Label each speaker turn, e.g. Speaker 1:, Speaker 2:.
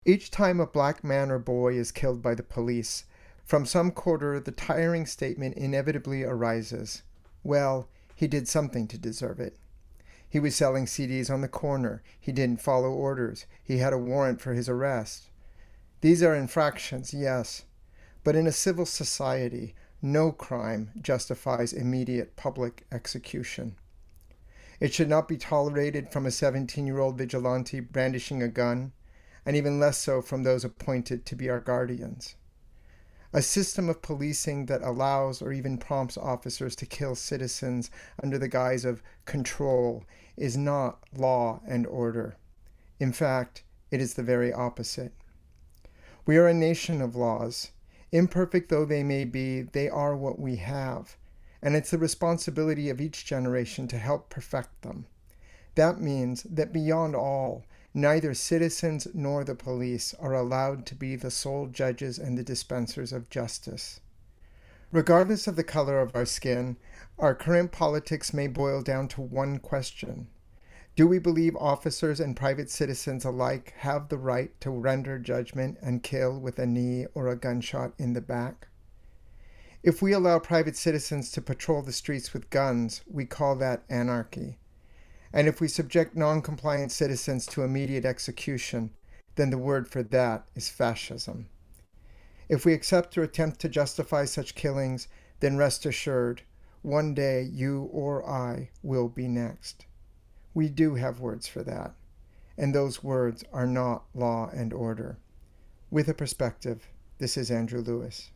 Speaker 1: Each time a black man or boy is killed by the police, from some quarter the tiring statement inevitably arises, well, he did something to deserve it. He was selling CDs on the corner. He didn't follow orders. He had a warrant for his arrest. These are infractions, yes, but in a civil society, no crime justifies immediate public execution. It should not be tolerated from a 17-year-old vigilante brandishing a gun, and even less so from those appointed to be our guardians. A system of policing that allows or even prompts officers to kill citizens under the guise of control is not law and order. In fact, it is the very opposite. We are a nation of laws. Imperfect though they may be, they are what we have, and it's the responsibility of each generation to help perfect them. That means that beyond all, neither citizens nor the police are allowed to be the sole judges and the dispensers of justice. Regardless of the color of our skin, our current politics may boil down to one question. Do we believe officers and private citizens alike have the right to render judgment and kill with a knee or a gunshot in the back? If we allow private citizens to patrol the streets with guns, we call that anarchy. And if we subject non-compliant citizens to immediate execution, then the word for that is fascism. If we accept or attempt to justify such killings, then rest assured, one day you or I will be next. We do have words for that, and those words are not law and order. With a perspective, this is Andrew Lewis.